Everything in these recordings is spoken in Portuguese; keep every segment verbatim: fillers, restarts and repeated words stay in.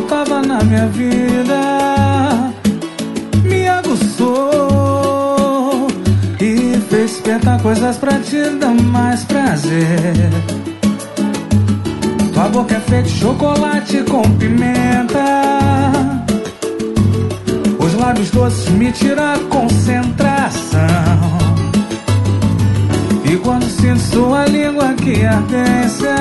faltava na minha vida. Me aguçou e fez esquentar coisas pra te dar mais prazer. Tua boca é feita de chocolate com pimenta. Os lábios doces me tiram a concentração. E quando sinto sua língua que ardência,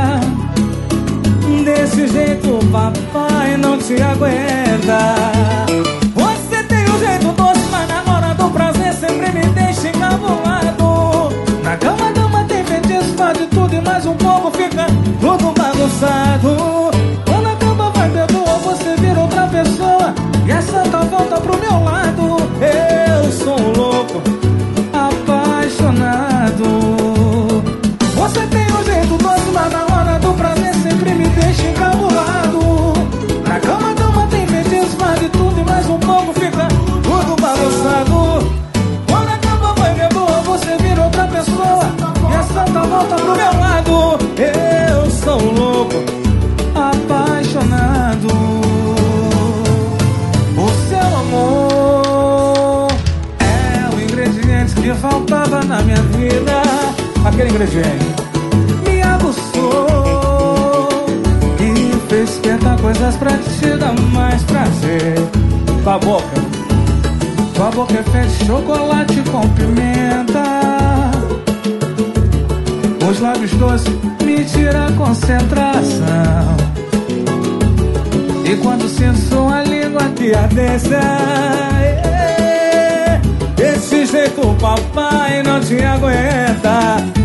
desse jeito papai não te aguenta. Você tem um jeito doce, mas na hora do prazer sempre me deixa encabulado. Na cama dama tem feitiço, faz de tudo e mais um pouco, fica tudo bagunçado. Quando a cama vai perdoar, você vira outra pessoa e a santa volta pro meu lado. Eu sou um louco apaixonado. Você tem um jeito doce, mas na hora do prazer sempre me deixa encabulado. Na cama dama tem feitiço, faz de tudo e mais um pouco, fica tudo bagunçado. Quando a cama vai ver boa, você vira outra pessoa e a santa volta pro meu lado. Eu sou um louco apaixonado. O seu amor é o ingrediente que faltava na minha vida. Aquele ingrediente me aguçou e fez esquentar coisas pra te dar mais prazer. Tua boca, tua boca é feita de chocolate com pimenta. Os lábios doces me tiram a concentração. E quando sinto sua língua que ardência, desse jeito papai não te aguenta.